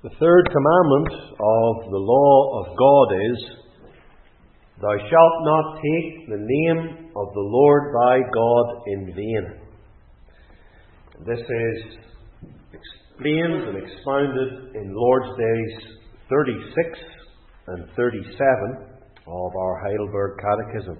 The third commandment of the law of God is, Thou shalt not take the name of the Lord thy God in vain. This is explained and expounded in Lord's Days 36 and 37 of our Heidelberg Catechism.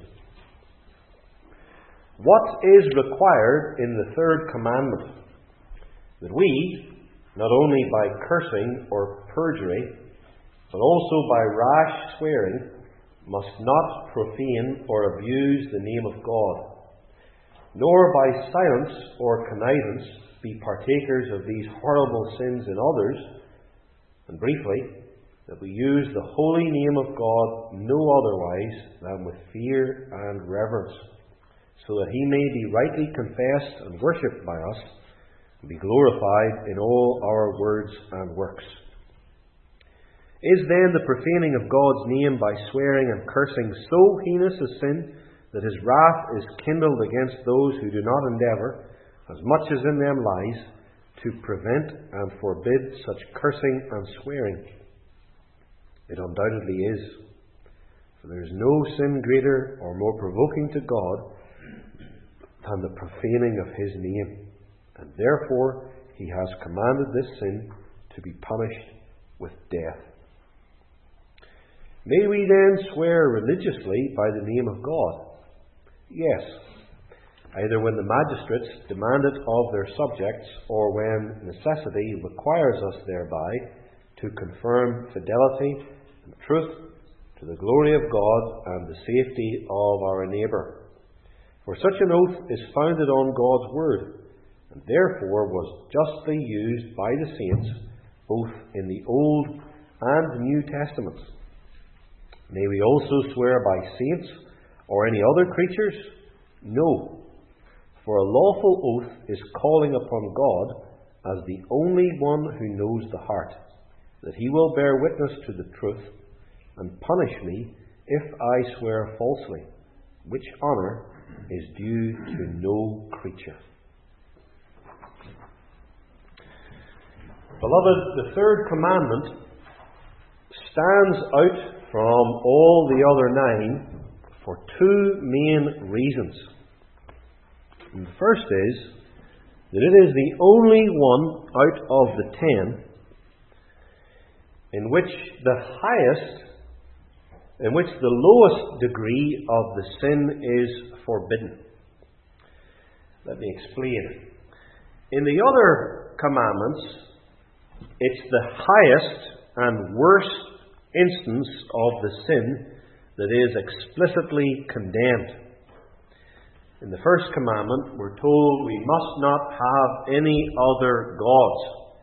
What is required in the third commandment? That we, not only by cursing or perjury, but also by rash swearing, must not profane or abuse the name of God, nor by silence or connivance be partakers of these horrible sins in others, and briefly, that we use the holy name of God no otherwise than with fear and reverence, so that He may be rightly confessed and worshipped by us, and be glorified in all our words and works. Is then the profaning of God's name by swearing and cursing so heinous a sin that His wrath is kindled against those who do not endeavour, as much as in them lies, to prevent and forbid such cursing and swearing? It undoubtedly is. For there is no sin greater or more provoking to God than the profaning of His name, and therefore He has commanded this sin to be punished with death. May we then swear religiously by the name of God? Yes, either when the magistrates demand it of their subjects, or when necessity requires us thereby to confirm fidelity and truth to the glory of God and the safety of our neighbour. For such an oath is founded on God's word, and therefore was justly used by the saints both in the Old and New Testaments. May we also swear by saints or any other creatures? No, for a lawful oath is calling upon God as the only one who knows the heart, that He will bear witness to the truth and punish me if I swear falsely, which honour is due to no creature. Beloved, the third commandment stands out from all the other 9 for 2 main reasons. And the first is that it is the only one out of the 10 in which the lowest degree of the sin is forbidden. Let me explain. In the other commandments, it's the highest and worst instance of the sin that is explicitly condemned. In the first commandment, we're told we must not have any other gods.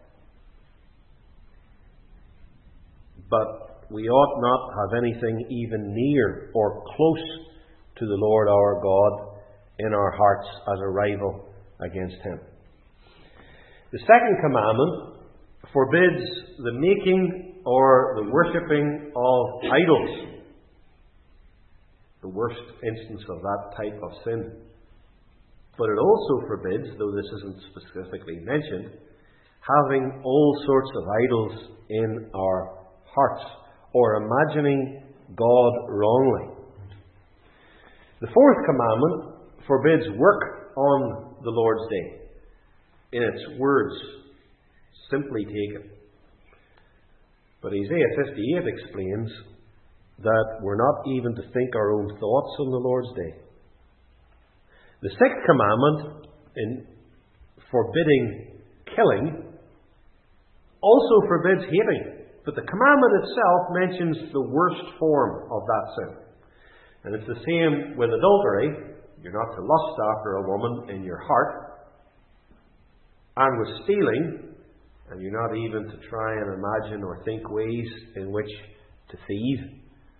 But we ought not have anything even near or close to the Lord our God in our hearts as a rival against Him. The second commandment forbids the making or the worshipping of idols, the worst instance of that type of sin. But it also forbids, though this isn't specifically mentioned, having all sorts of idols in our hearts, or imagining God wrongly. The fourth commandment forbids work on the Lord's Day, in its words, simply taken. But Isaiah 58 explains that we're not even to think our own thoughts on the Lord's Day. The sixth commandment, in forbidding killing, also forbids hating. But the commandment itself mentions the worst form of that sin. And it's the same with adultery. You're not to lust after a woman in your heart. And with stealing, and you're not even to try and imagine or think ways in which to thieve.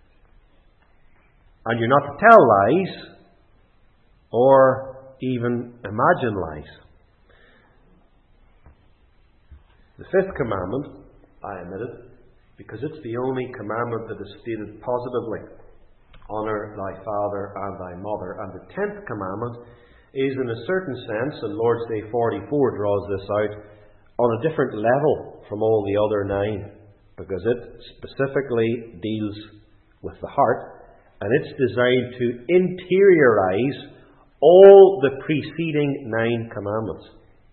And you're not to tell lies or even imagine lies. The fifth commandment, I admit it, because it's the only commandment that is stated positively. Honour thy father and thy mother. And the 10th commandment is, in a certain sense, and Lord's Day 44 draws this out, on a different level. from all the other 9 because it specifically deals with the heart, and it's designed to interiorize all the preceding 9 commandments.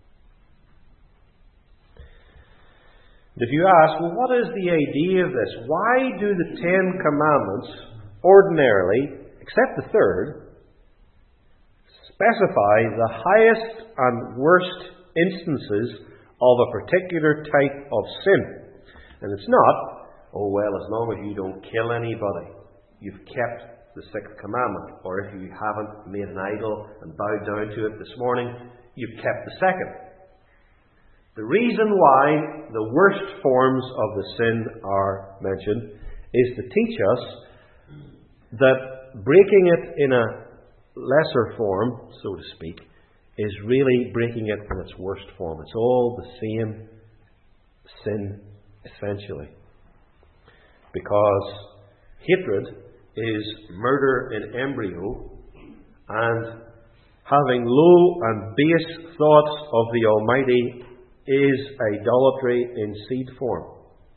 If you ask, well, what is the idea of this? Why do the 10 commandments ordinarily, except the 3rd, specify the highest and worst instances of a particular type of sin? And it's not, oh well, as long as you don't kill anybody, you've kept the 6th commandment. Or if you haven't made an idol and bowed down to it this morning, you've kept the 2nd. The reason why the worst forms of the sin are mentioned is to teach us that breaking it in a lesser form, so to speak, is really breaking it in its worst form. It's all the same sin, essentially. Because hatred is murder in embryo, and having low and base thoughts of the Almighty is idolatry in seed form.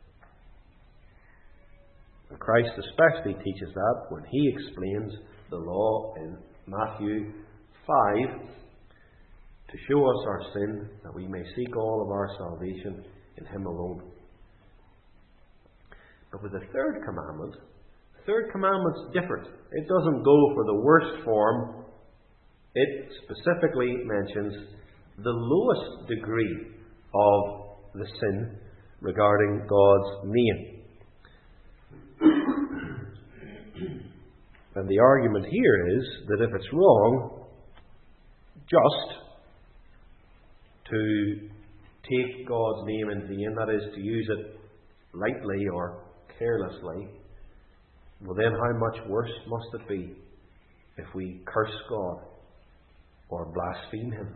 And Christ especially teaches that when He explains the law in Matthew 5 to show us our sin, that we may seek all of our salvation in Him alone. But with the 3rd commandment's different. It doesn't go for the worst form. It specifically mentions the lowest degree of the sin regarding God's name. And the argument here is that if it's wrong just to take God's name in vain, that is, to use it lightly or carelessly, well then how much worse must it be if we curse God or blaspheme Him?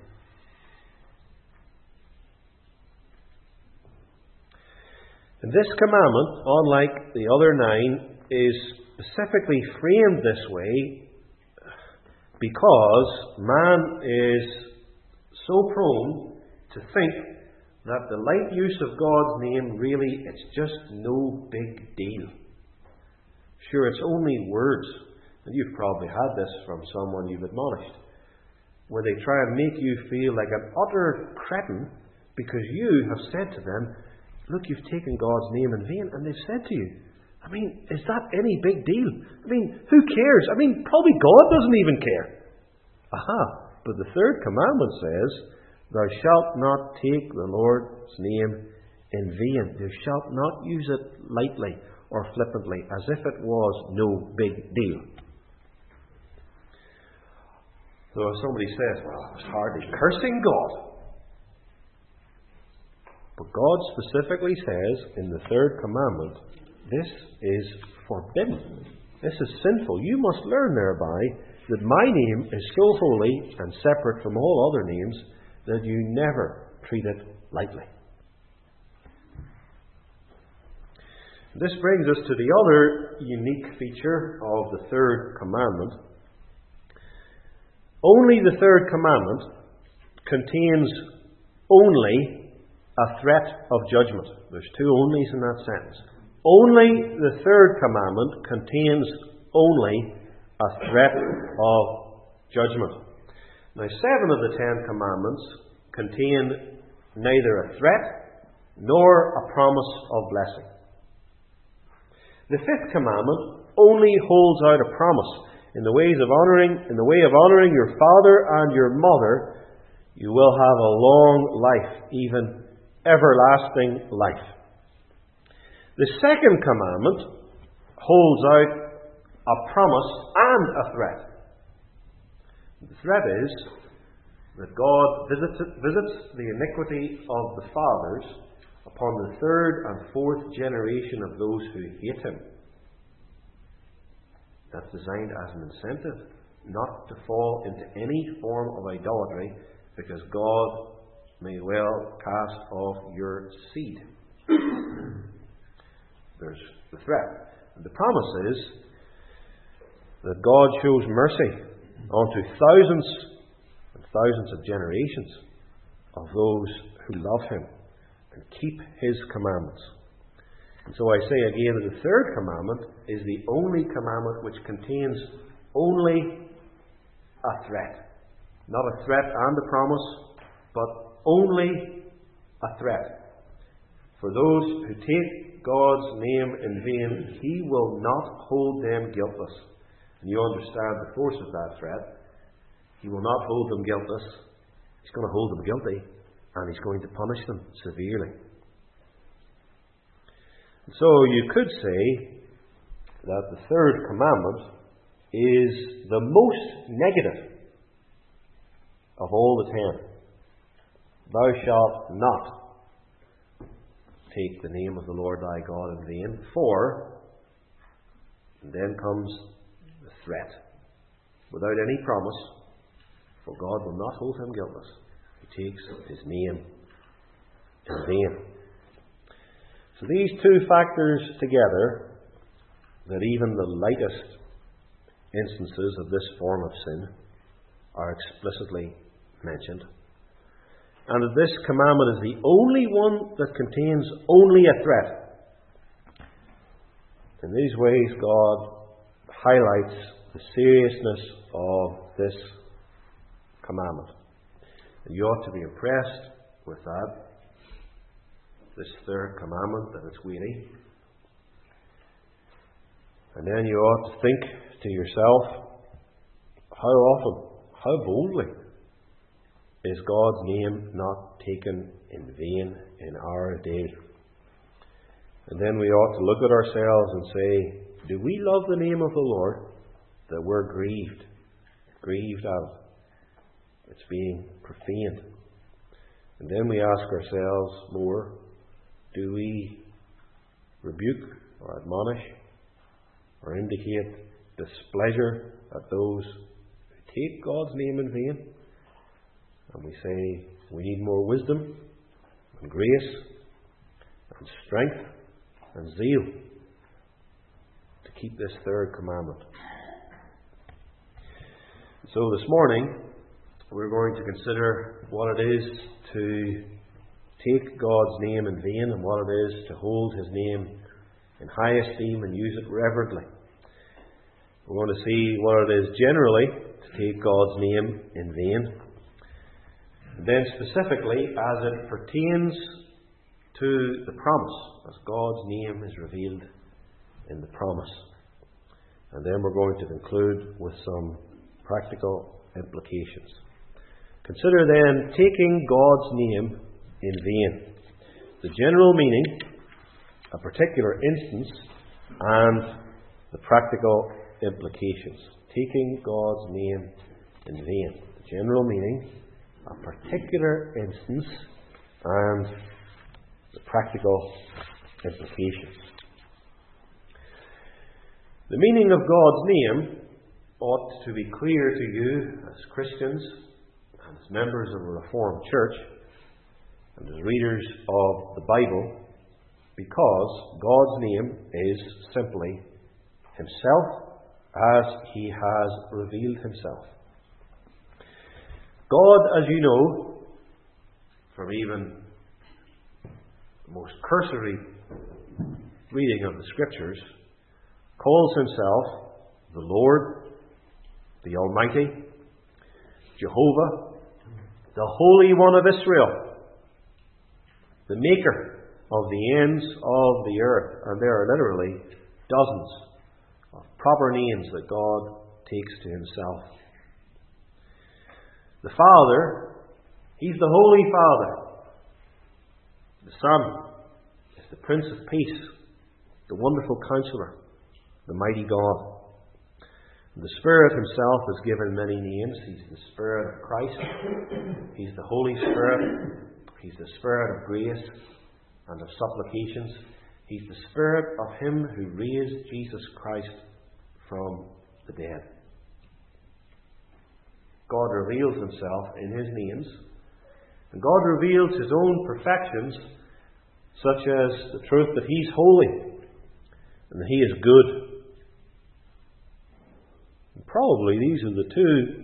And this commandment, unlike the other 9, is specifically framed this way because man is so prone to think that the light use of God's name really, it's just no big deal. Sure, it's only words. And you've probably had this from someone you've admonished, where they try and make you feel like an utter cretin because you have said to them, look, you've taken God's name in vain. And they've said to you, I mean, is that any big deal? I mean, who cares? I mean, probably God doesn't even care. Aha, but the 3rd commandment says, thou shalt not take the Lord's name in vain. Thou shalt not use it lightly or flippantly, as if it was no big deal. So if somebody says, well, it's hardly cursing God. But God specifically says in the 3rd commandment, this is forbidden. This is sinful. You must learn thereby that my name is so holy and separate from all other names that you never treat it lightly. This brings us to the other unique feature of the 3rd commandment. Only the 3rd commandment contains only a threat of judgment. There's 2 onlys in that sentence. Only the 3rd commandment contains only a threat of judgment. Now, 7 of the 10 commandments contain neither a threat nor a promise of blessing. The 5th commandment only holds out a promise. In the way of honoring your father and your mother, you will have a long life, even everlasting life. The 2nd commandment holds out a promise and a threat. The threat is that God visits the iniquity of the fathers upon the 3rd and 4th generation of those who hate Him. That's designed as an incentive not to fall into any form of idolatry, because God may well cast off your seed. There's the threat. And the promise is that God shows mercy unto thousands and thousands of generations of those who love Him, and keep His commandments. And so I say again that the third commandment is the only commandment which contains only a threat. Not a threat and a promise, but only a threat. For those who take God's name in vain, He will not hold them guiltless. And you understand the force of that threat. He will not hold them guiltless. He's going to hold them guilty, and He's going to punish them severely. So you could say that the third commandment is the most negative of all the 10. Thou shalt not take the name of the Lord thy God in vain, and then comes the threat, without any promise, for God will not hold him guiltless who takes His name in vain. So these two factors together, that even the lightest instances of this form of sin are explicitly mentioned, and that this commandment is the only one that contains only a threat. In these ways, God highlights the seriousness of this commandment. And you ought to be impressed with that, this third commandment, that it's weighty. And then you ought to think to yourself, how often, how boldly is God's name not taken in vain in our day? And then we ought to look at ourselves and say, do we love the name of the Lord, that we're grieved at it? It's being profaned. And then we ask ourselves more, do we rebuke or admonish or indicate displeasure at those who take God's name in vain? And we say we need more wisdom and grace and strength and zeal to keep this third commandment. So this morning we're going to consider what it is to take God's name in vain and what it is to hold His name in high esteem and use it reverently. We're going to see what it is generally to take God's name in vain. And then specifically as it pertains to the promise, as God's name is revealed in the promise. And then we're going to conclude with some practical implications. Consider then taking God's name in vain, the general meaning, a particular instance, and the practical implications. Taking God's name in vain, the general meaning, a particular instance, and the practical implications. The meaning of God's name ought to be clear to you as Christians and as members of a Reformed church and as readers of the Bible, because God's name is simply Himself as He has revealed Himself. God, as you know, from even the most cursory reading of the Scriptures, calls Himself the Lord, the Almighty, Jehovah, the Holy One of Israel, the Maker of the ends of the earth. And there are literally dozens of proper names that God takes to Himself. The Father, He's the Holy Father. The Son is the Prince of Peace, the Wonderful Counselor, the Mighty God. And the Spirit Himself is given many names. He's the Spirit of Christ. He's the Holy Spirit. He's the Spirit of grace and of supplications. He's the Spirit of Him who raised Jesus Christ from the dead. God reveals Himself in His names, and God reveals His own perfections, such as the truth that He's holy and that He is good. And probably these are the two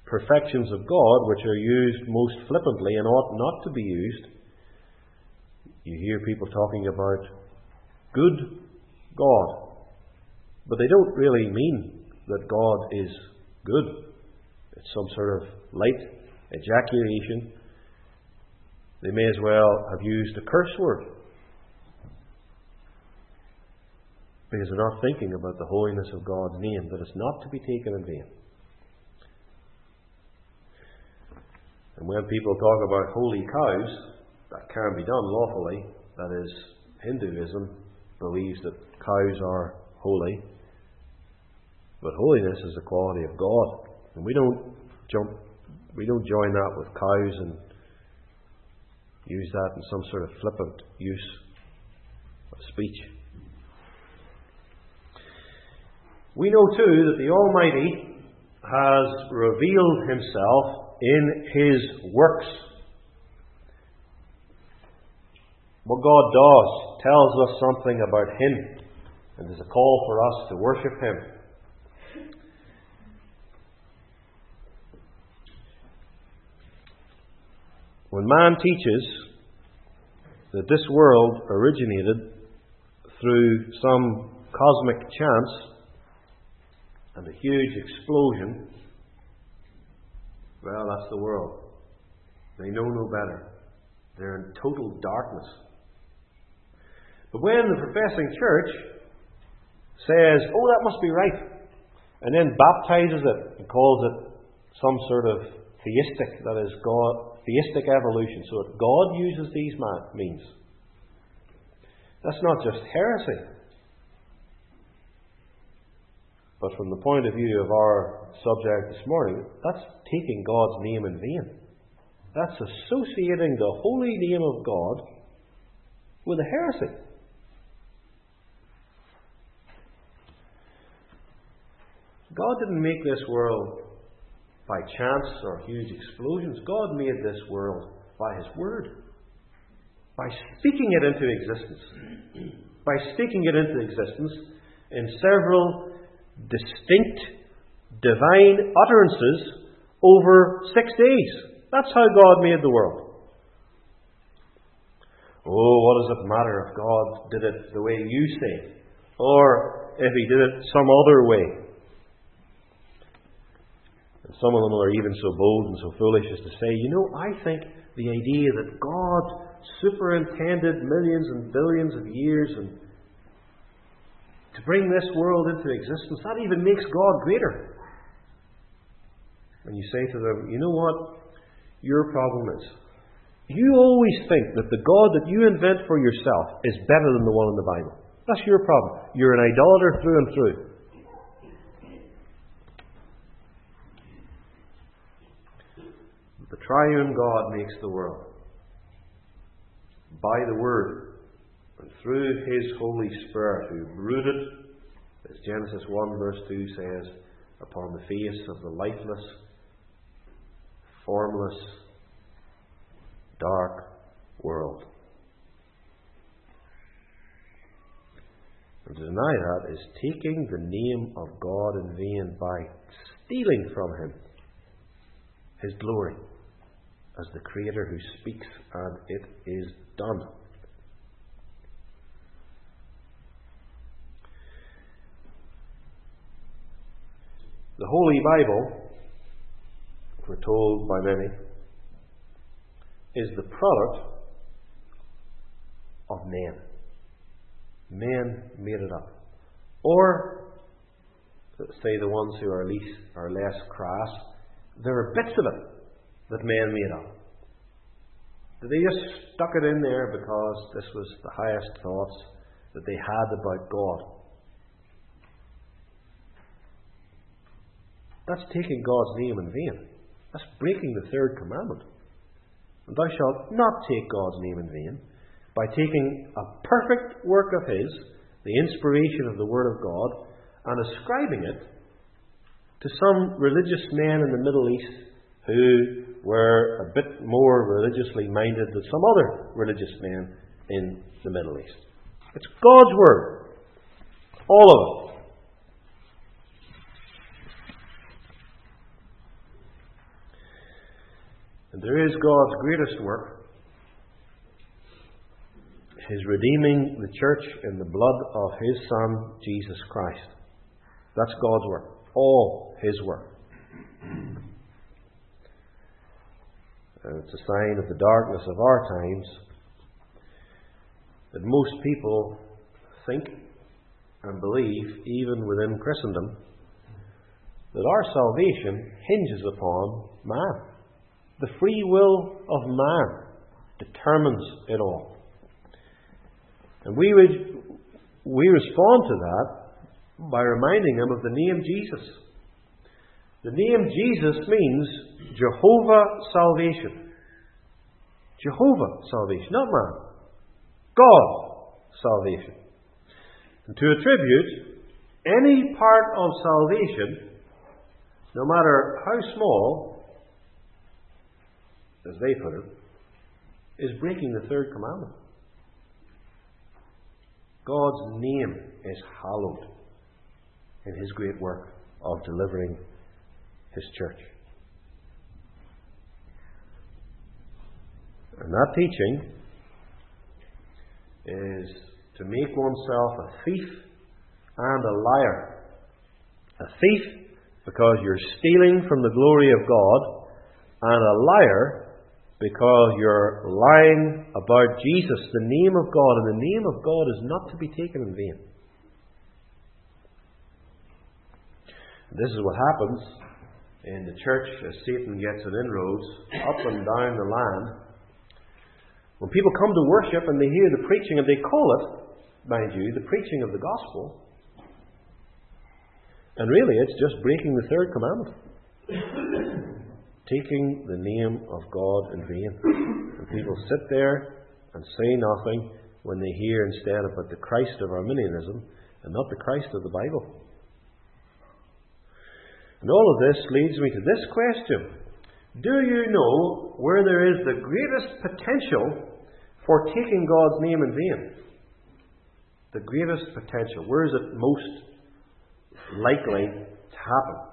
perfections of God which are used most flippantly and ought not to be used. You hear people talking about good God, but they don't really mean that God is good. It's some sort of light ejaculation. They may as well have used a curse word, because they're not thinking about the holiness of God's name, that it's not to be taken in vain. And when people talk about holy cows, that can be done lawfully. That is, Hinduism believes that cows are holy. But holiness is the quality of God. And we don't join that with cows and use that in some sort of flippant use of speech. We know too that the Almighty has revealed Himself in His works. What God does tells us something about Him, and there's a call for us to worship Him. When man teaches that this world originated through some cosmic chance and a huge explosion, well, that's the world. They know no better. They're in total darkness. But when the professing church says, oh, that must be right, and then baptizes it and calls it some sort of theistic, that is, theistic evolution, so that God uses these means, that's not just heresy. But from the point of view of our subject this morning, that's taking God's name in vain. That's associating the holy name of God with a heresy. God didn't make this world by chance or huge explosions. God made this world by His Word. By speaking it into existence. By speaking it into existence in several distinct divine utterances over 6 days. That's how God made the world. Oh, what does it matter if God did it the way you say, or if He did it some other way? And some of them are even so bold and so foolish as to say, I think the idea that God superintended millions and billions of years and to bring this world into existence, that even makes God greater. And you say to them, you know what your problem is? You always think that the God that you invent for yourself is better than the one in the Bible. That's your problem. You're an idolater through and through. The triune God makes the world by the Word and through His Holy Spirit, who brooded, as Genesis 1 verse 2 says, upon the face of the lifeless, formless, dark world. And to deny that is taking the name of God in vain by stealing from Him His glory as the Creator who speaks, and it is done. The Holy Bible, we're told by many, is the product of men. Men made it up. Or, let's say the ones who are less crass, there are bits of it that men made up. They just stuck it in there because this was the highest thoughts that they had about God. That's taking God's name in vain. That's breaking the third commandment. And thou shalt not take God's name in vain by taking a perfect work of His, the inspiration of the Word of God, and ascribing it to some religious men in the Middle East who were a bit more religiously minded than some other religious men in the Middle East. It's God's Word. All of it. And there is God's greatest work, His redeeming the church in the blood of His Son, Jesus Christ. That's God's work. All His work. And it's a sign of the darkness of our times that most people think and believe, even within Christendom, that our salvation hinges upon man. The free will of man determines it all. And we respond to that by reminding him of the name Jesus. The name Jesus means Jehovah salvation. Jehovah salvation, not man. God salvation. And to attribute any part of salvation, no matter how small, as they put it, is breaking the third commandment. God's name is hallowed in His great work of delivering His church. And that teaching is to make oneself a thief and a liar. A thief because you're stealing from the glory of God, and a liar because you're lying about Jesus, the name of God. And the name of God is not to be taken in vain. This is what happens in the church as Satan gets an inroads up and down the land. When people come to worship and they hear the preaching, and they call it, mind you, the preaching of the gospel, and really it's just breaking the third commandment. Taking the name of God in vain. And people sit there and say nothing when they hear instead about the Christ of Arminianism and not the Christ of the Bible. And all of this leads me to this question. Do you know where there is the greatest potential for taking God's name in vain? The greatest potential. Where is it most likely to happen?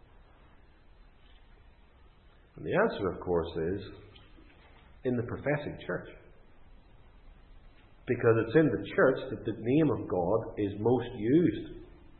And the answer, of course, is in the professing church. Because it's in the church that the name of God is most used.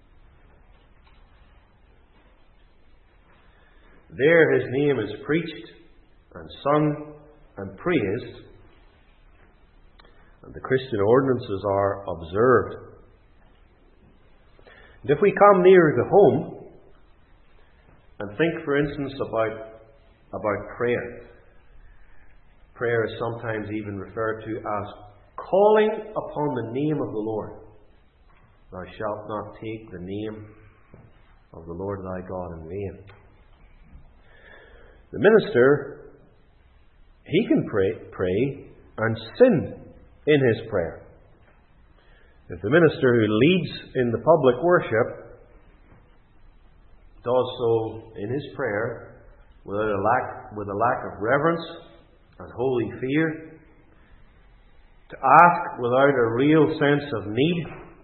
There His name is preached and sung and praised, and the Christian ordinances are observed. And if we come nearer to home and think, for instance, about prayer. Prayer is sometimes even referred to as calling upon the name of the Lord. Thou shalt not take the name of the Lord thy God in vain. The minister, he can pray and sin in his prayer. If the minister who leads in the public worship does so in his prayer with a lack of reverence and holy fear, to ask without a real sense of need,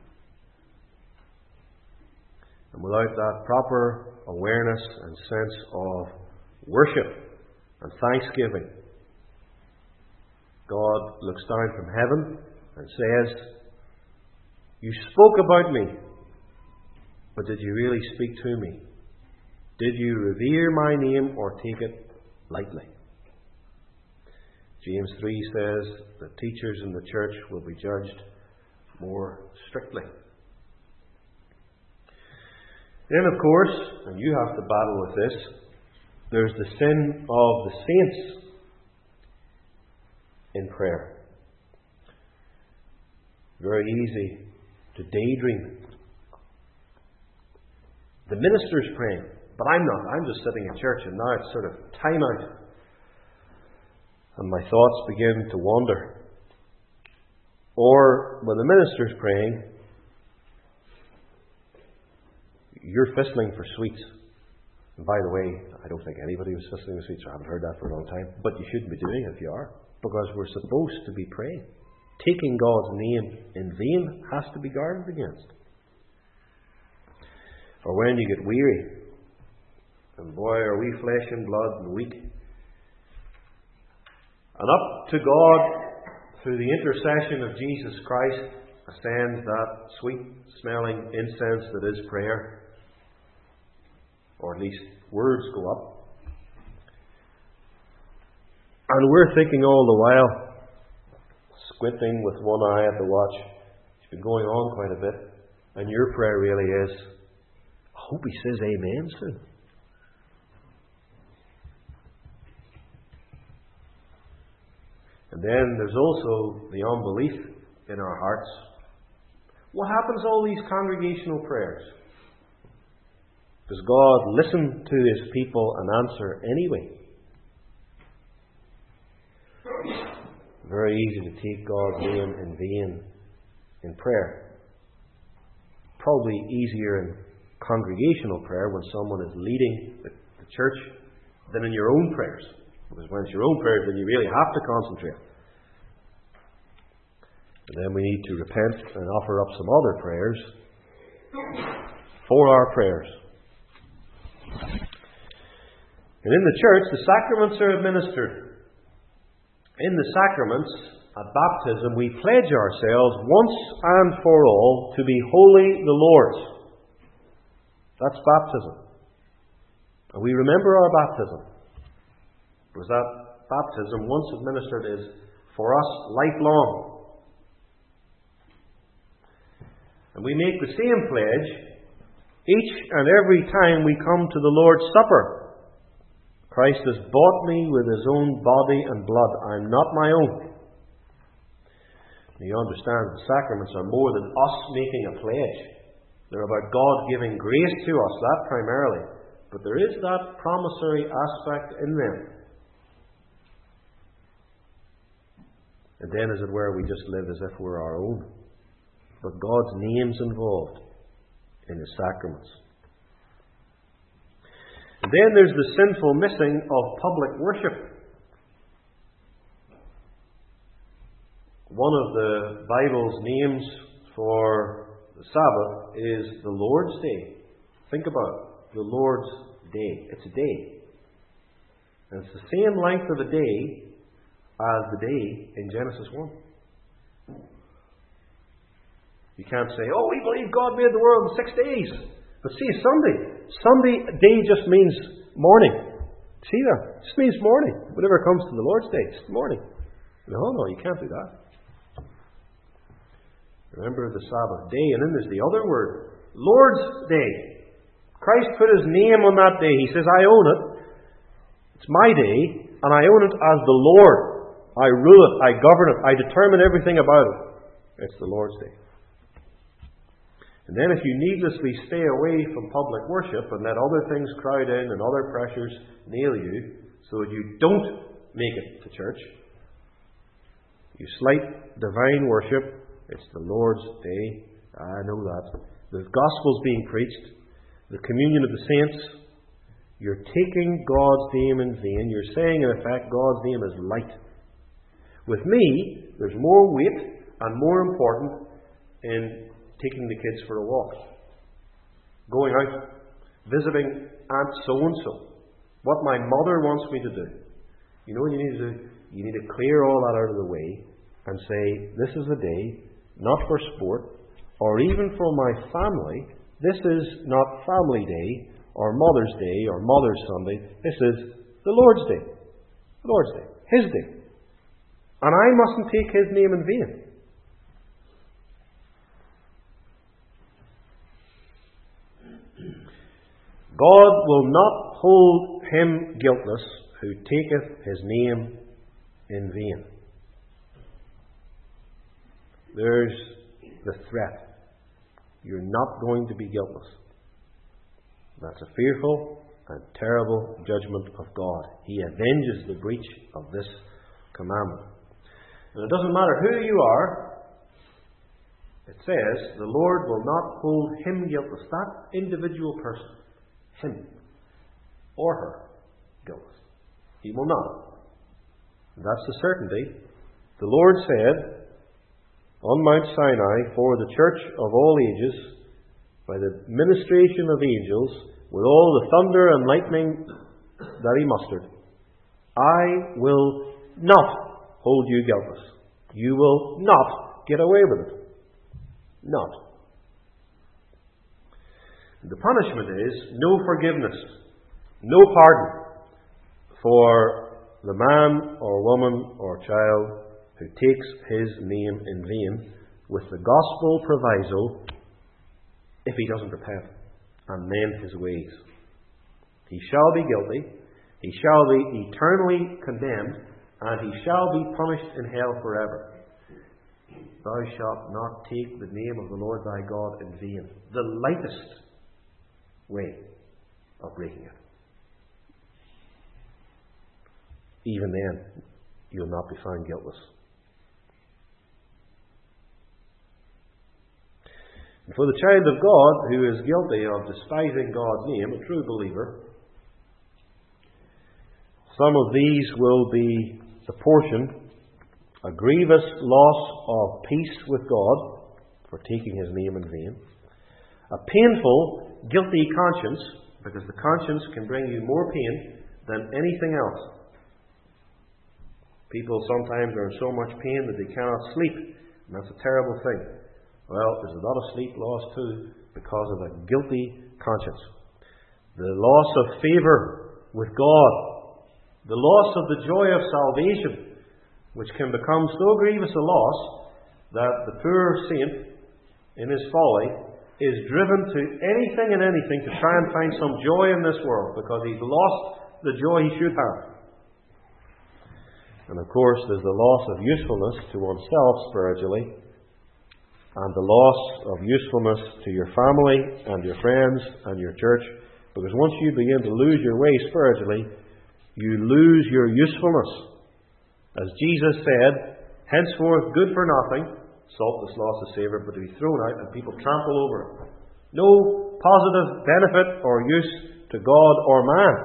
and without that proper awareness and sense of worship and thanksgiving, God looks down from heaven and says, "You spoke about me, but did you really speak to me? Did you revere my name or take it lightly?" James 3 says that teachers in the church will be judged more strictly. Then, of course, and you have to battle with this, there's the sin of the saints in prayer. Very easy to daydream. The minister's praying, but I'm not. I'm just sitting in church, and now it's sort of time out. And my thoughts begin to wander. Or when the minister's praying, you're whistling for sweets. And by the way, I don't think anybody was whistling for sweets. I haven't heard that for a long time. But you shouldn't be doing it if you are. Because we're supposed to be praying. Taking God's name in vain has to be guarded against. Or when you get weary, and boy, are we flesh and blood and weak. And up to God through the intercession of Jesus Christ, ascends that sweet-smelling incense that is prayer, or at least words go up. And we're thinking all the while, squinting with one eye at the watch, it's been going on quite a bit, and your prayer really is, I hope he says amen soon. And then there's also the unbelief in our hearts. What happens to all these congregational prayers? Does God listen to His people and answer anyway? Very easy to take God's name in vain in prayer. Probably easier in congregational prayer when someone is leading the church than in your own prayers. Because when it's your own prayers, then you really have to concentrate. And then we need to repent and offer up some other prayers for our prayers. And in the church, the sacraments are administered. In the sacraments, at baptism, we pledge ourselves once and for all to be wholly the Lord's. That's baptism. And we remember our baptism. Because that baptism, once administered, is for us lifelong. And we make the same pledge each and every time we come to the Lord's Supper. Christ has bought me with His own body and blood. I'm not my own. You understand, the sacraments are more than us making a pledge. They're about God giving grace to us, that primarily. But there is that promissory aspect in them. And then, as it were, we just live as if we're our own. But God's name's involved in His sacraments. And then there's the sinful missing of public worship. One of the Bible's names for the Sabbath is the Lord's Day. Think about it. The Lord's Day. It's a day. And it's the same length of a day as the day in Genesis 1. You can't say, oh, we believe God made the world in 6 days. But see, Sunday day just means morning. See that? It just means morning. Whatever comes to the Lord's Day, it's morning. No, you can't do that. Remember the Sabbath day, and then there's the other word, Lord's Day. Christ put His name on that day. He says, I own it. It's my day, and I own it as the Lord. I rule it, I govern it, I determine everything about it. It's the Lord's Day. And then if you needlessly stay away from public worship and let other things crowd in and other pressures nail you so that you don't make it to church, you slight divine worship. It's the Lord's Day. I know that. The Gospel's being preached. The communion of the saints. You're taking God's name in vain. You're saying, in effect, God's name is light. With me, there's more weight and more important in taking the kids for a walk. Going out, visiting Aunt so-and-so. What my mother wants me to do. You know what you need to do? You need to clear all that out of the way and say, this is a day not for sport, or even for my family. This is not Family Day, or Mother's Day, or Mother's Sunday. This is the Lord's Day. The Lord's Day. His day. And I mustn't take His name in vain. God will not hold him guiltless who taketh His name in vain. There's the threat. You're not going to be guiltless. That's a fearful and terrible judgment of God. He avenges the breach of this commandment. And it doesn't matter who you are. It says, the Lord will not hold him guiltless. That individual person, him or her, guiltless. He will not. And that's the certainty. The Lord said on Mount Sinai, for the church of all ages, by the ministration of angels, with all the thunder and lightning that He mustered, I will not hold you guiltless. You will not get away with it. Not. The punishment is no forgiveness, no pardon for the man or woman or child who takes his name in vain, with the gospel proviso, if he doesn't repent and mend his ways. He shall be guilty, he shall be eternally condemned, and he shall be punished in hell forever. Thou shalt not take the name of the Lord thy God in vain. The lightest way of breaking it. Even then, you'll not be found guiltless. And for the child of God who is guilty of despising God's name, a true believer, some of these will be the portion: a grievous loss of peace with God for taking his name in vain, a painful, guilty conscience, because the conscience can bring you more pain than anything else. People sometimes are in so much pain that they cannot sleep, and that's a terrible thing. Well, there's a lot of sleep lost too because of a guilty conscience. The loss of favour with God, the loss of the joy of salvation, which can become so grievous a loss that the poor saint, in his folly, is driven to anything and anything to try and find some joy in this world, because he's lost the joy he should have. And of course, there's the loss of usefulness to oneself spiritually, and the loss of usefulness to your family and your friends and your church. Because once you begin to lose your way spiritually, you lose your usefulness. As Jesus said, henceforth good for nothing, saltless, lost of savour, but to be thrown out and people trample over it. No positive benefit or use to God or man.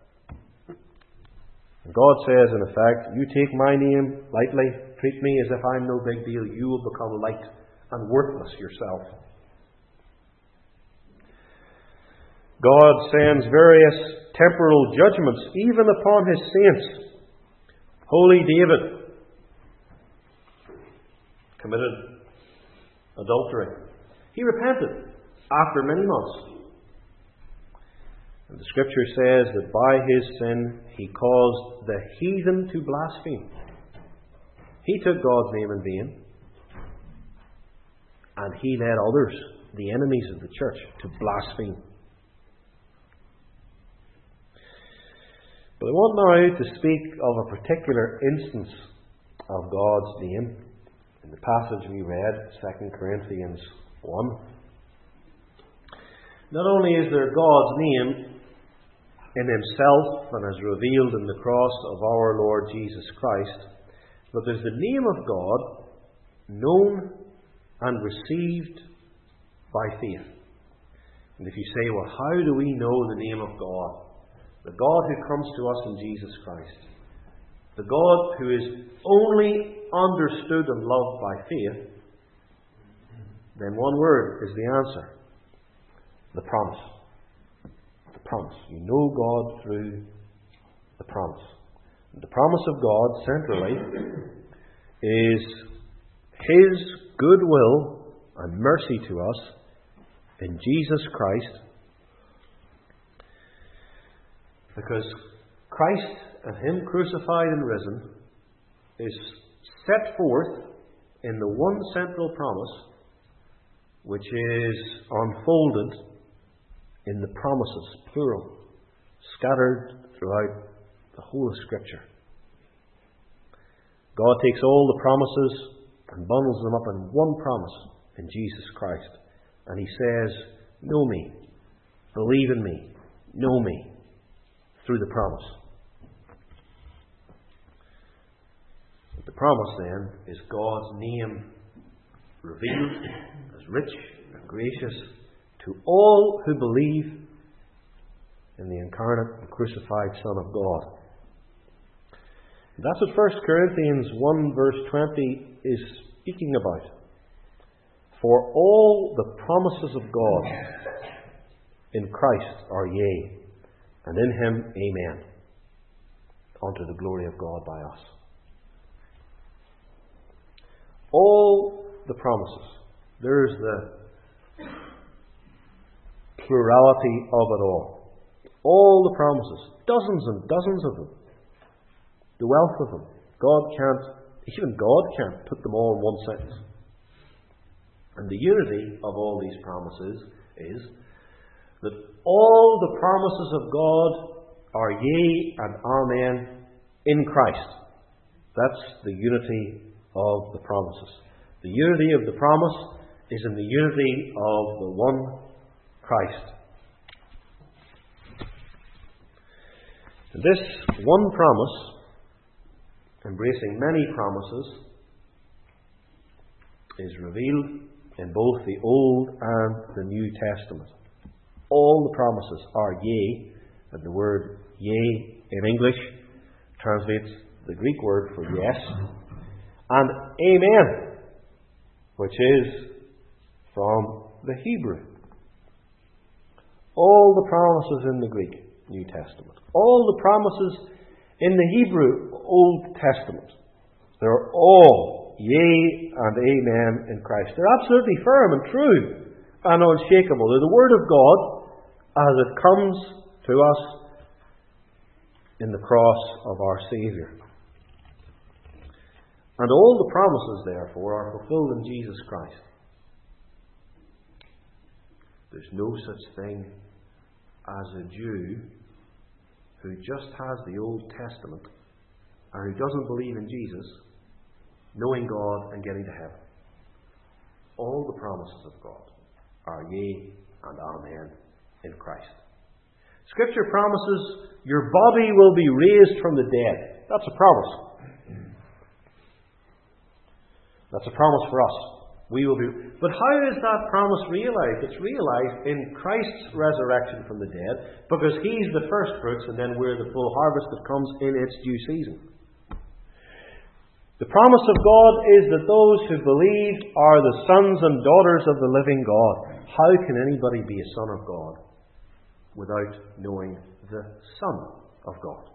And God says, in effect, you take my name lightly, treat me as if I'm no big deal, you will become light and worthless yourself. God sends various temporal judgments even upon his saints. Holy David committed adultery. He repented after many months. And the Scripture says that by his sin he caused the heathen to blaspheme. He took God's name in vain, and he led others, the enemies of the church, to blaspheme. But I want now to speak of a particular instance of God's name in the passage we read, 2 Corinthians 1. Not only is there God's name in himself and as revealed in the cross of our Lord Jesus Christ, but there's the name of God known and received by faith. And if you say, well, how do we know the name of God? The God who comes to us in Jesus Christ. The God who is only understood and loved by faith. Then one word is the answer. The promise. The promise. You know God through the promise. And the promise of God, centrally, is his goodwill and mercy to us in Jesus Christ, because Christ and him crucified and risen is set forth in the one central promise, which is unfolded in the promises, plural, scattered throughout the whole of Scripture. God takes all the promises and bundles them up in one promise in Jesus Christ. And he says, know me, believe in me, know me, through the promise. The promise then is God's name revealed as rich and gracious to all who believe in the incarnate and crucified Son of God. That's what 1 Corinthians 1 verse 20 is speaking about. For all the promises of God in Christ are yea, and in him amen, unto the glory of God by us. All the promises. There's the plurality of it all. All the promises. Dozens and dozens of them. The wealth of them. Even God can't put them all in one sentence. And the unity of all these promises is that all the promises of God are yea and amen in Christ. That's the unity of the promises. The unity of the promise is in the unity of the one Christ. And this one promise, embracing many promises, is revealed in both the Old and the New Testament. All the promises are yea, and the word yea in English translates the Greek word for yes, and amen, which is from the Hebrew. All the promises in the Greek New Testament, all the promises in the Hebrew Old Testament, they're all yea and amen in Christ. They're absolutely firm and true and unshakable. They're the Word of God as it comes to us in the cross of our Saviour. And all the promises, therefore, are fulfilled in Jesus Christ. There's no such thing as a Jew who just has the Old Testament and who doesn't believe in Jesus, knowing God and getting to heaven. All the promises of God are yea and amen in Christ. Scripture promises your body will be raised from the dead. That's a promise. That's a promise for us. But how is that promise realized? It's realized in Christ's resurrection from the dead, because He's the first fruits, and then we're the full harvest that comes in its due season. The promise of God is that those who believe are the sons and daughters of the living God. How can anybody be a son of God without knowing the Son of God?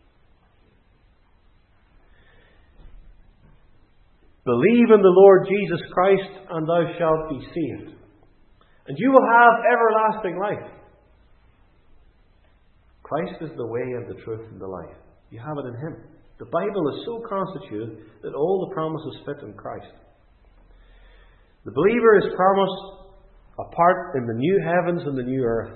Believe in the Lord Jesus Christ, and thou shalt be saved, and you will have everlasting life. Christ is the way and the truth and the life. You have it in Him. The Bible is so constituted that all the promises fit in Christ. The believer is promised a part in the new heavens and the new earth,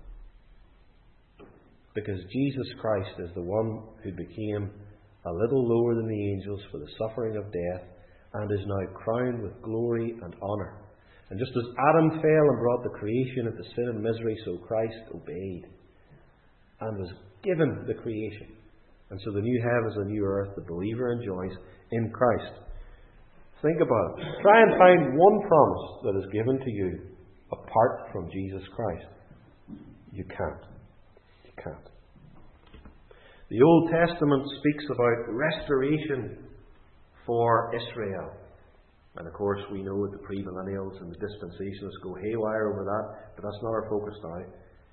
because Jesus Christ is the one who became a little lower than the angels for the suffering of death, and is now crowned with glory and honour. And just as Adam fell and brought the creation into sin and misery, so Christ obeyed and was given the creation. And so the new heavens and new earth the believer enjoys in Christ. Think about it. Try and find one promise that is given to you apart from Jesus Christ. You can't. You can't. The Old Testament speaks about restoration for Israel. And of course we know that the premillennials and the dispensationalists go haywire over that, but that's not our focus now.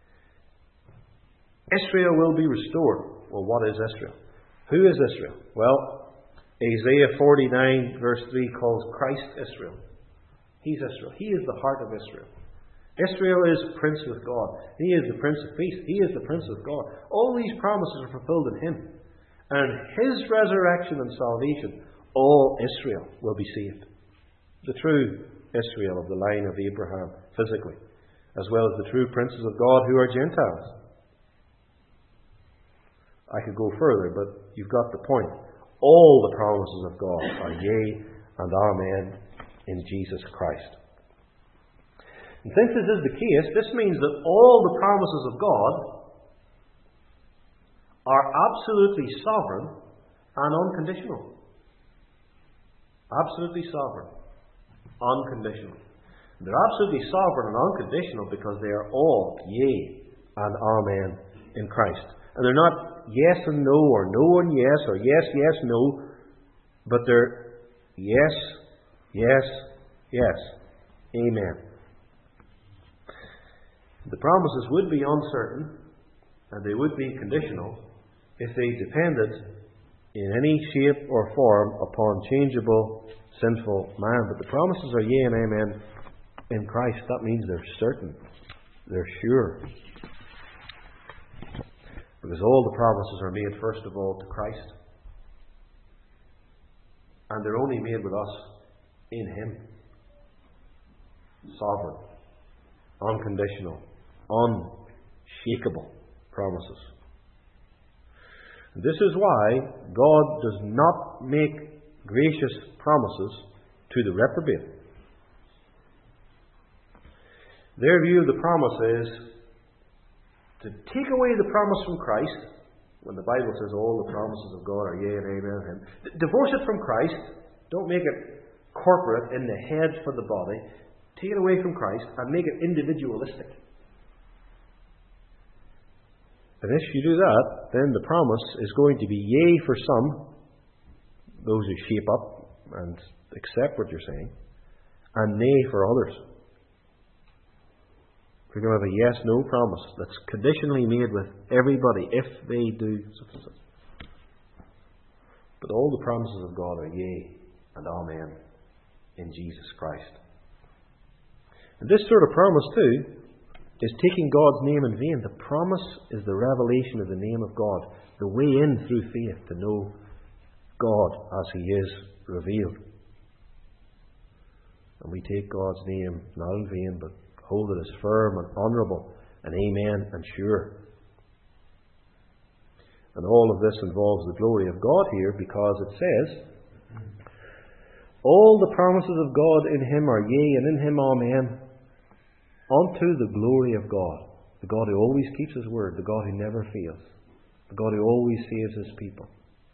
Israel will be restored. Well, what is Israel? Who is Israel? Well, Isaiah 49 verse 3 calls Christ Israel. He's Israel. He is the heart of Israel. Israel is Prince with God. He is the Prince of Peace. He is the Prince of God. All these promises are fulfilled in Him. And His resurrection and salvation, all Israel will be saved. The true Israel of the line of Abraham, physically, as well as the true princes of God who are Gentiles. I could go further, but you've got the point. All the promises of God are yea and amen in Jesus Christ. And since this is the case, this means that all the promises of God are absolutely sovereign and unconditional. Absolutely sovereign. Unconditional. And they're absolutely sovereign and unconditional because they are all yea and amen in Christ. And they're not yes and no, or no and yes, or yes, yes, no, but they're yes, yes, yes. Amen. The promises would be uncertain and they would be conditional if they depended in any shape or form upon changeable, sinful man. But the promises are yea and amen in Christ. That means they're certain. They're sure. Because all the promises are made, first of all, to Christ. And they're only made with us in Him. Sovereign, unconditional, unshakable promises. And this is why God does not make gracious promises to the reprobate. Their view of the promise is to take away the promise from Christ, when the Bible says all the promises of God are yea and amen in Him. Divorce it from Christ. Don't make it corporate in the head for the body. Take it away from Christ and make it individualistic. And if you do that, then the promise is going to be yea for some, those who shape up and accept what you're saying, and nay for others. We're going to have a yes-no promise that's conditionally made with everybody if they do such and such. But all the promises of God are yea and amen in Jesus Christ. And this sort of promise too is taking God's name in vain. The promise is the revelation of the name of God, the way in through faith to know God as He is revealed. And we take God's name not in vain, but hold it as firm and honourable and amen and sure. And all of this involves the glory of God here, because it says, all the promises of God in Him are yea, and in Him amen, unto the glory of God. The God who always keeps His word, the God who never fails, the God who always saves His people.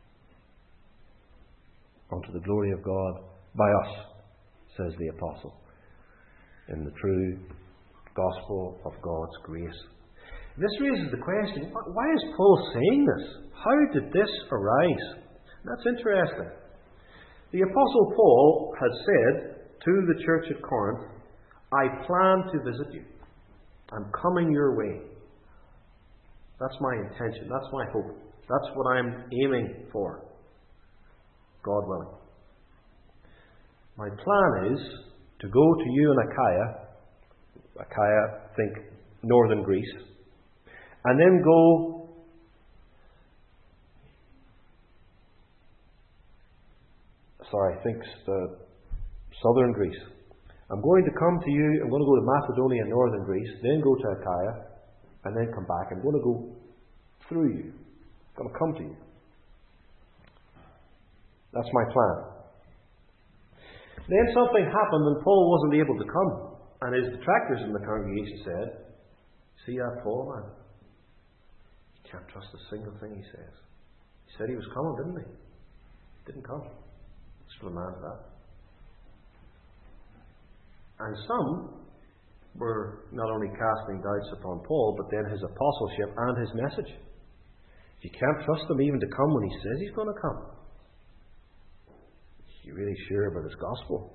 Unto the glory of God by us, says the Apostle, in the true gospel of God's grace. This raises the question, why is Paul saying this? How did this arise? That's interesting. The Apostle Paul had said to the church at Corinth, I plan to visit you. I'm coming your way. That's my intention. That's my hope. That's what I'm aiming for. God willing. My plan is to go to you in Achaia. Achaia, think northern Greece. And then go think the southern Greece. I'm going to come to you, I'm going to go to Macedonia, northern Greece, then go to Achaia, and then come back. I'm going to go through you. I'm going to come to you. That's my plan. Then something happened and Paul wasn't able to come. And his detractors in the congregation said, see that Paul, man? You can't trust a single thing he says. He said he was coming, didn't he? Didn't come. What's for the man for that? And some were not only casting doubts upon Paul, but then his apostleship and his message. You can't trust him even to come when he says he's going to come. You're really sure about his gospel.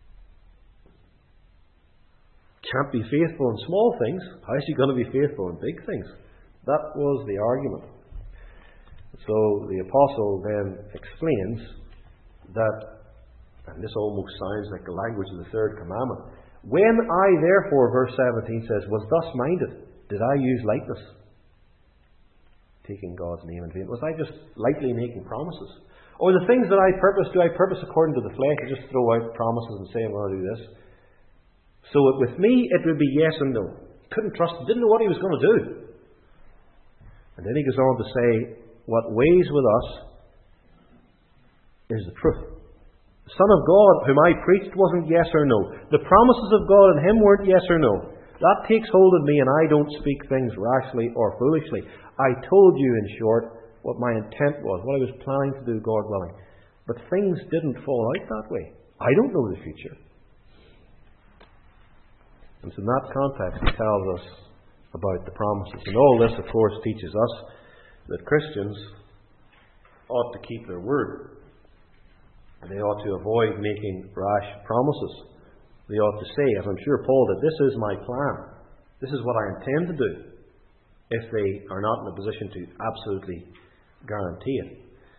Can't be faithful in small things. How is he going to be faithful in big things? That was the argument. So the apostle then explains that, and this almost sounds like the language of the third commandment. When I therefore, verse 17 says, was thus minded, did I use lightness? Taking God's name in vain. Was I just lightly making promises? Or the things that I purpose, do I purpose according to the flesh, or just throw out promises and say I'm going to do this? So with me it would be yes and no. Couldn't trust him, didn't know what he was going to do. And then he goes on to say, what weighs with us is the truth. The Son of God whom I preached wasn't yes or no. The promises of God in Him weren't yes or no. That takes hold of me, and I don't speak things rashly or foolishly. I told you, in short, what my intent was, what I was planning to do, God willing. But things didn't fall out that way. I don't know the future. And so in that context, he tells us about the promises. And all this, of course, teaches us that Christians ought to keep their word. And they ought to avoid making rash promises. They ought to say, as I'm sure Paul did, this is my plan. This is what I intend to do, if they are not in a position to absolutely guarantee it.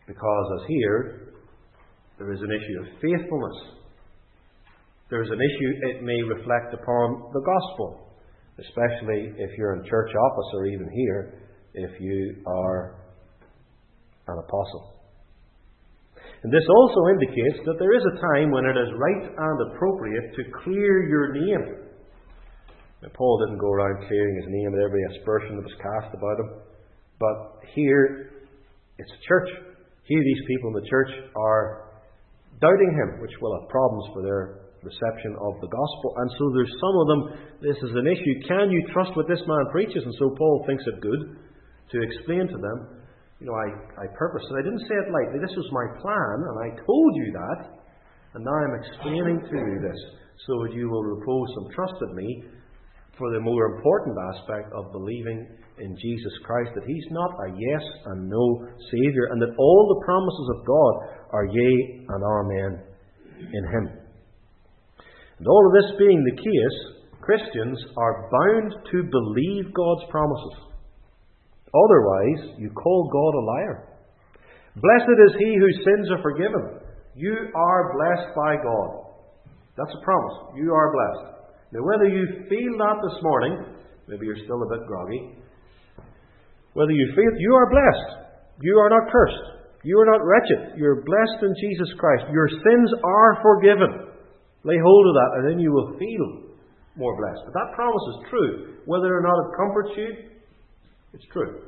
Because as here, there is an issue of faithfulness. There is an issue it may reflect upon the gospel, especially if you're in church office or even here, if you are an apostle. And this also indicates that there is a time when it is right and appropriate to clear your name. Now, Paul didn't go around clearing his name at every aspersion that was cast about him. But here, it's a church. Here, these people in the church are doubting him, which will have problems for their reception of the gospel. And so there's some of them, this is an issue. Can you trust what this man preaches? And so Paul thinks it good to explain to them, I purposed it. I didn't say it lightly. This was my plan, and I told you that. And now I'm explaining to you this, so that you will repose some trust in me for the more important aspect of believing in Jesus Christ, that He's not a yes and no Saviour, and that all the promises of God are yea and amen in Him. And all of this being the case, Christians are bound to believe God's promises. Otherwise, you call God a liar. Blessed is he whose sins are forgiven. You are blessed by God. That's a promise. You are blessed. Now, whether you feel that this morning, maybe you're still a bit groggy, whether you feel you are blessed, you are not cursed, you are not wretched, you're blessed in Jesus Christ. Your sins are forgiven. Lay hold of that, and then you will feel more blessed. But that promise is true. Whether or not it comforts you, it's true.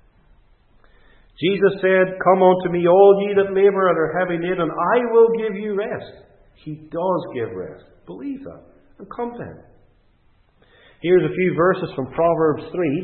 Jesus said, "Come unto me, all ye that labour and are heavy laden, and I will give you rest." He does give rest. Believe that, and come to Him. Here's a few verses from Proverbs 3,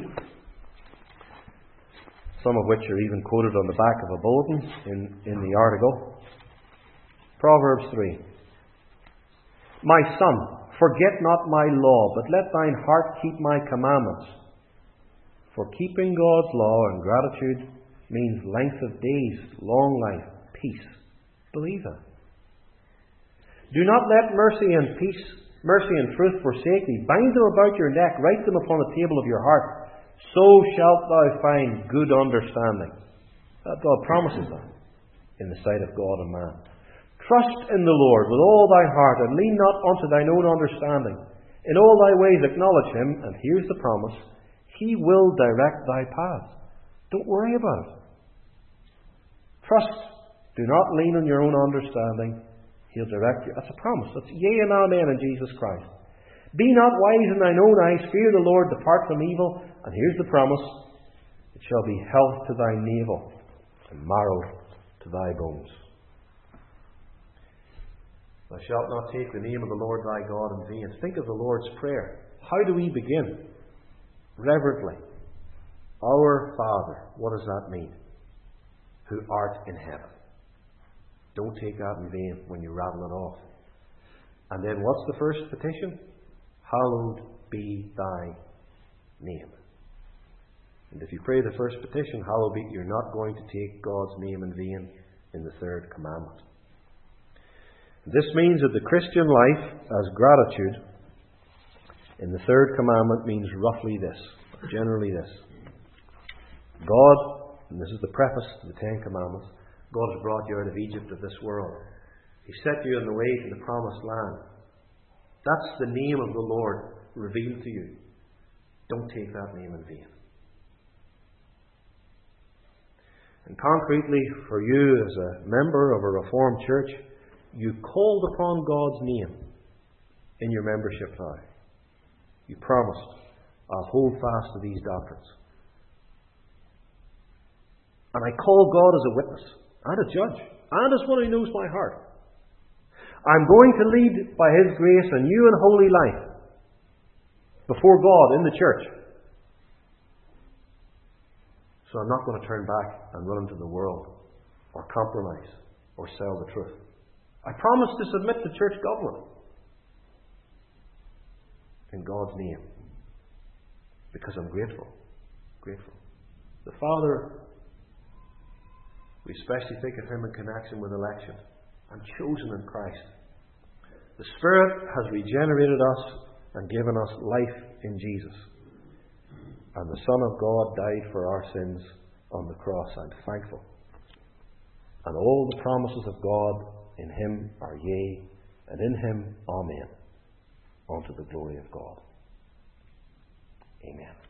some of which are even quoted on the back of a bulletin in the article. Proverbs 3. My son, forget not my law, but let thine heart keep my commandments. For keeping God's law and gratitude means length of days, long life, peace. Believe that. Do not let mercy and truth forsake thee. Bind them about your neck, write them upon the table of your heart. So shalt thou find good understanding. That God promises that in the sight of God and man. Trust in the Lord with all thy heart, and lean not unto thine own understanding. In all thy ways acknowledge Him, and here's the promise, He will direct thy paths. Don't worry about it. Trust. Do not lean on your own understanding. He'll direct you. That's a promise. That's yea and amen in Jesus Christ. Be not wise in thine own eyes. Fear the Lord. Depart from evil. And here's the promise. It shall be health to thy navel and marrow to thy bones. Thou shalt not take the name of the Lord thy God in vain. Think of the Lord's Prayer. How do we begin? Reverently. Our Father. What does that mean? Who art in heaven. Don't take that in vain when you rattle it off. And then what's the first petition? Hallowed be thy name. And if you pray the first petition, hallowed be, you're not going to take God's name in vain in the third commandment. This means that the Christian life as gratitude in the third commandment means roughly this, generally this. God, and this is the preface to the Ten Commandments, God has brought you out of Egypt, of this world. He set you on the way to the promised land. That's the name of the Lord revealed to you. Don't take that name in vain. And concretely, for you as a member of a Reformed church, you called upon God's name in your membership now. You promised, I'll hold fast to these doctrines. And I call God as a witness and a judge and as one who knows my heart. I'm going to lead by His grace a new and holy life before God in the church. So I'm not going to turn back and run into the world or compromise or sell the truth. I promise to submit to church government in God's name because I'm grateful. Grateful. The Father, we especially think of Him in connection with election. I'm chosen in Christ. The Spirit has regenerated us and given us life in Jesus. And the Son of God died for our sins on the cross. I'm thankful. And all the promises of God in Him are yea, and in Him amen, unto the glory of God.